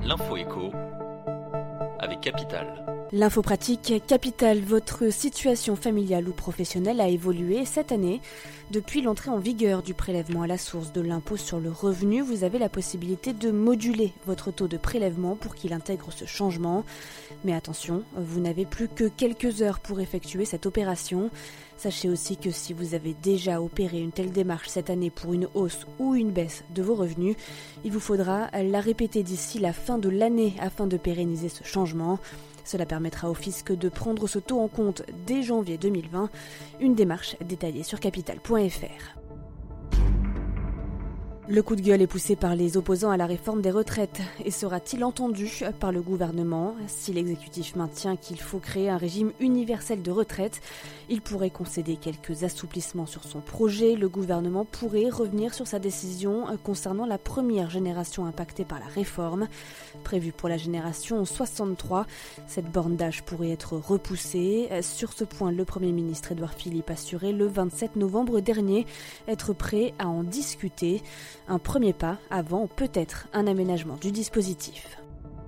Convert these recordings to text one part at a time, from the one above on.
L'info écho avec Capital. L'info pratique Capital, votre situation familiale ou professionnelle a évolué cette année. Depuis l'entrée en vigueur du prélèvement à la source de l'impôt sur le revenu, vous avez la possibilité de moduler votre taux de prélèvement pour qu'il intègre ce changement. Mais attention, vous n'avez plus que quelques heures pour effectuer cette opération. Sachez aussi que si vous avez déjà opéré une telle démarche cette année pour une hausse ou une baisse de vos revenus, il vous faudra la répéter d'ici la fin de l'année afin de pérenniser ce changement. Cela permettra au fisc de prendre ce taux en compte dès janvier 2020, une démarche détaillée sur capital.fr. Le coup de gueule est poussé par les opposants à la réforme des retraites et sera-t-il entendu par le gouvernement ? Si l'exécutif maintient qu'il faut créer un régime universel de retraite, il pourrait concéder quelques assouplissements sur son projet. Le gouvernement pourrait revenir sur sa décision concernant la première génération impactée par la réforme. Prévue pour la génération 63, cette borne d'âge pourrait être repoussée. Sur ce point, le Premier ministre Édouard Philippe assurait le 27 novembre dernier être prêt à en discuter. Un premier pas avant peut-être un aménagement du dispositif.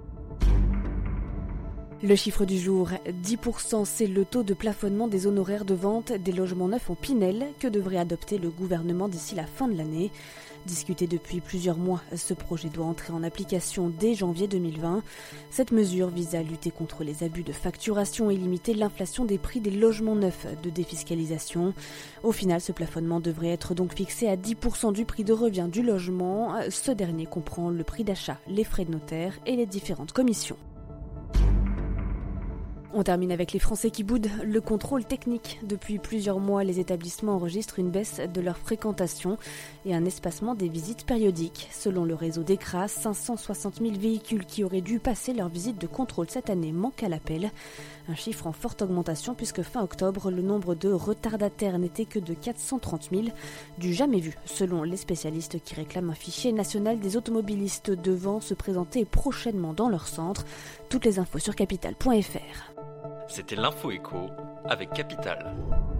Le chiffre du jour, 10%, c'est le taux de plafonnement des honoraires de vente des logements neufs en Pinel que devrait adopter le gouvernement d'ici la fin de l'année. Discuté depuis plusieurs mois, ce projet doit entrer en application dès janvier 2020. Cette mesure vise à lutter contre les abus de facturation et limiter l'inflation des prix des logements neufs de défiscalisation. Au final, ce plafonnement devrait être donc fixé à 10% du prix de revient du logement. Ce dernier comprend le prix d'achat, les frais de notaire et les différentes commissions. On termine avec les Français qui boudent le contrôle technique. Depuis plusieurs mois, les établissements enregistrent une baisse de leur fréquentation et un espacement des visites périodiques. Selon le réseau d'ECRA, 560 000 véhicules qui auraient dû passer leur visite de contrôle cette année manquent à l'appel. Un chiffre en forte augmentation puisque fin octobre, le nombre de retardataires n'était que de 430 000, du jamais vu, selon les spécialistes qui réclament un fichier national des automobilistes devant se présenter prochainement dans leur centre. Toutes les infos sur capital.fr. C'était l'info écho avec Capital.